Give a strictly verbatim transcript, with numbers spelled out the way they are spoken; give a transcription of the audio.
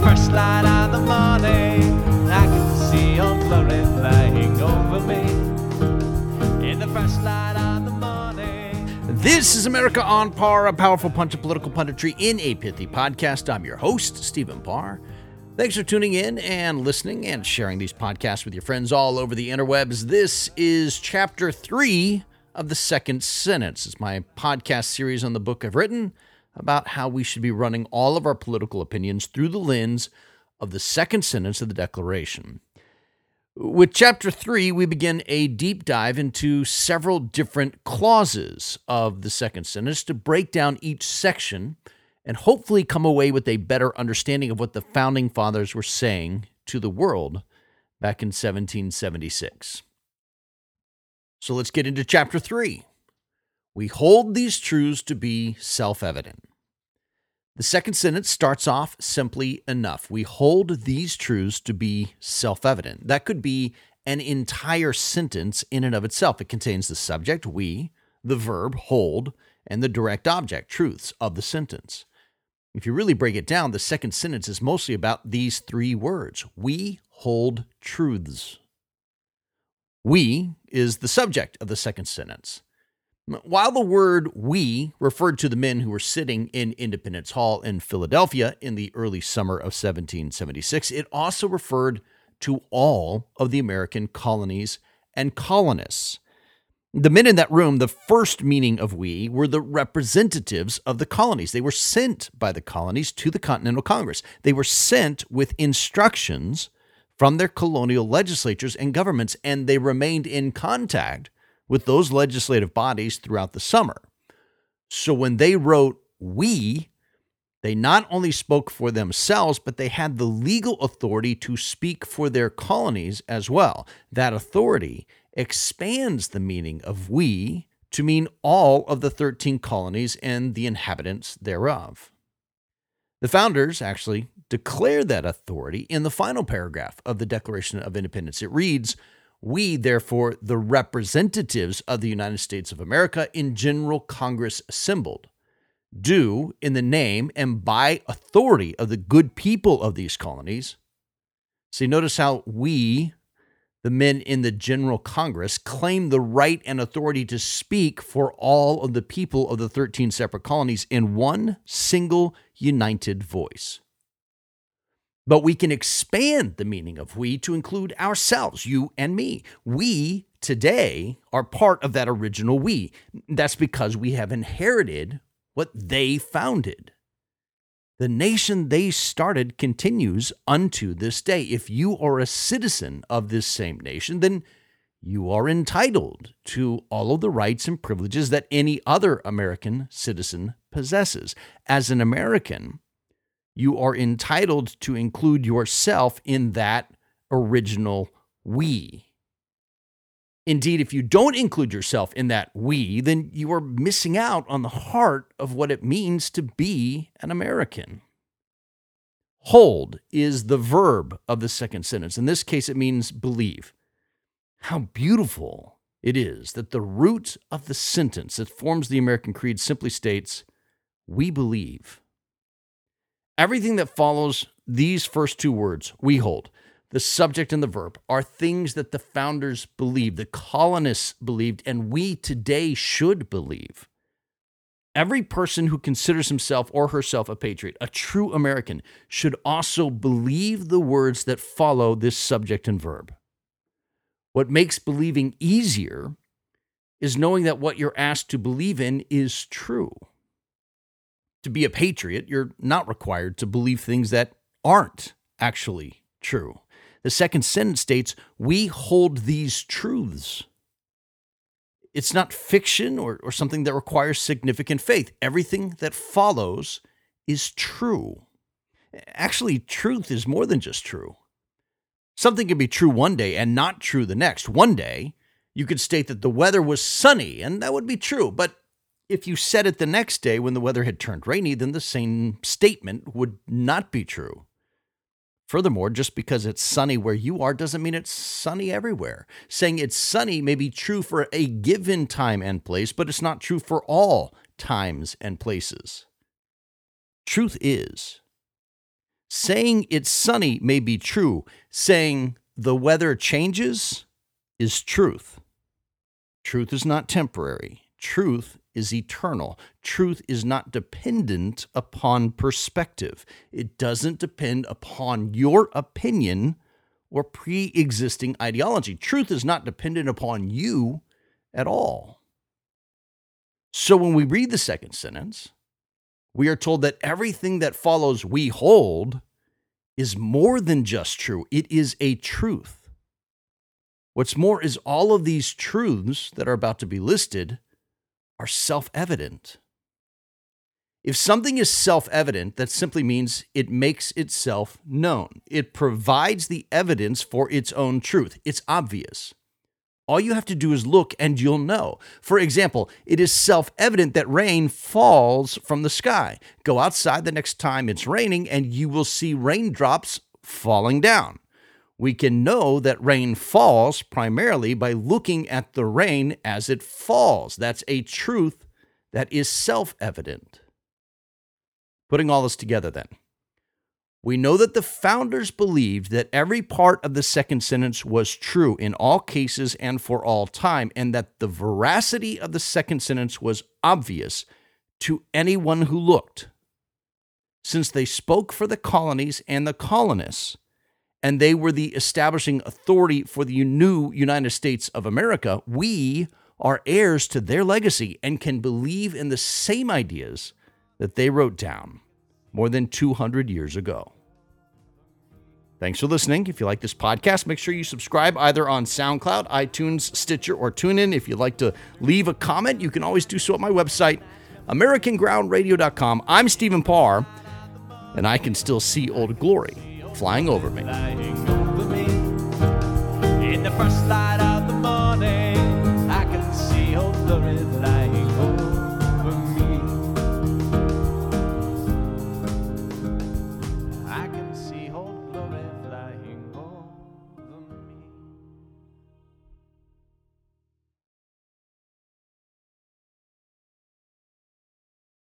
first light of the morning, I can see your glory flying over me. In the first light of the morning. This is America on Par, a powerful punch of political punditry in a pithy podcast. I'm your host, Stephen Parr. Thanks for tuning in and listening and sharing these podcasts with your friends all over the interwebs. This is chapter three of the Second Sentence. It's my podcast series on the book I've written about how we should be running all of our political opinions through the lens of the second sentence of the Declaration. With chapter three, we begin a deep dive into several different clauses of the second sentence to break down each section and hopefully come away with a better understanding of what the Founding Fathers were saying to the world back in seventeen seventy-six. So let's get into chapter three. We hold these truths to be self-evident. The second sentence starts off simply enough. We hold these truths to be self-evident. That could be an entire sentence in and of itself. It contains the subject, we, the verb, hold, and the direct object, truths, of the sentence. If you really break it down, the second sentence is mostly about these three words. We hold truths. We is the subject of the second sentence. While the word we referred to the men who were sitting in Independence Hall in Philadelphia in the early summer of seventeen seventy-six, it also referred to all of the American colonies and colonists. The men in that room, the first meaning of we, were the representatives of the colonies. They were sent by the colonies to the Continental Congress. They were sent with instructions from their colonial legislatures and governments, and they remained in contact with those legislative bodies throughout the summer. So when they wrote we, they not only spoke for themselves, but they had the legal authority to speak for their colonies as well. That authority expands the meaning of we to mean all of the thirteen colonies and the inhabitants thereof. The founders actually declared that authority in the final paragraph of the Declaration of Independence. It reads, "We, therefore, the representatives of the United States of America in General Congress assembled, do, in the name and by authority of the good people of these colonies." See, notice how we, the men in the General Congress, claim the right and authority to speak for all of the people of the thirteen separate colonies in one single united voice. But we can expand the meaning of we to include ourselves, you and me. We today are part of that original we. That's because we have inherited what they founded. The nation they started continues unto this day. If you are a citizen of this same nation, then you are entitled to all of the rights and privileges that any other American citizen possesses. As an American, you are entitled to include yourself in that original we. Indeed, if you don't include yourself in that we, then you are missing out on the heart of what it means to be an American. Hold is the verb of the second sentence. In this case, it means believe. How beautiful it is that the root of the sentence that forms the American Creed simply states, we believe. Everything that follows these first two words, we hold, the subject and the verb, are things that the founders believed, the colonists believed, and we today should believe. Every person who considers himself or herself a patriot, a true American, should also believe the words that follow this subject and verb. What makes believing easier is knowing that what you're asked to believe in is true. To be a patriot, you're not required to believe things that aren't actually true. The second sentence states, we hold these truths. It's not fiction or, or something that requires significant faith. Everything that follows is true. Actually, truth is more than just true. Something can be true one day and not true the next. One day, you could state that the weather was sunny, and that would be true, but if you said it the next day when the weather had turned rainy, then the same statement would not be true. Furthermore, just because it's sunny where you are doesn't mean it's sunny everywhere. Saying it's sunny may be true for a given time and place, but it's not true for all times and places. Truth is Saying it's sunny may be true. Saying the weather changes is truth. Truth is not temporary. Truth is eternal. Truth is not dependent upon perspective. It doesn't depend upon your opinion or pre-existing ideology. Truth is not dependent upon you at all. So when we read the second sentence, we are told that everything that follows we hold is more than just true. It is a truth. What's more is all of these truths that are about to be listed are self-evident. If something is self-evident, that simply means it makes itself known. It provides the evidence for its own truth. It's obvious. All you have to do is look and you'll know. For example, it is self-evident that rain falls from the sky. Go outside the next time it's raining and you will see raindrops falling down. We can know that rain falls primarily by looking at the rain as it falls. That's a truth that is self-evident. Putting all this together then, we know that the founders believed that every part of the second sentence was true in all cases and for all time, and that the veracity of the second sentence was obvious to anyone who looked. Since they spoke for the colonies and the colonists, and they were the establishing authority for the new United States of America, we are heirs to their legacy and can believe in the same ideas that they wrote down more than two hundred years ago. Thanks for listening. If you like this podcast, make sure you subscribe either on SoundCloud, iTunes, Stitcher, or TuneIn. If you'd like to leave a comment, you can always do so at my website, American Ground Radio dot com. I'm Stephen Parr, and I can still see Old Glory flying over me. Flying over me. In the first light of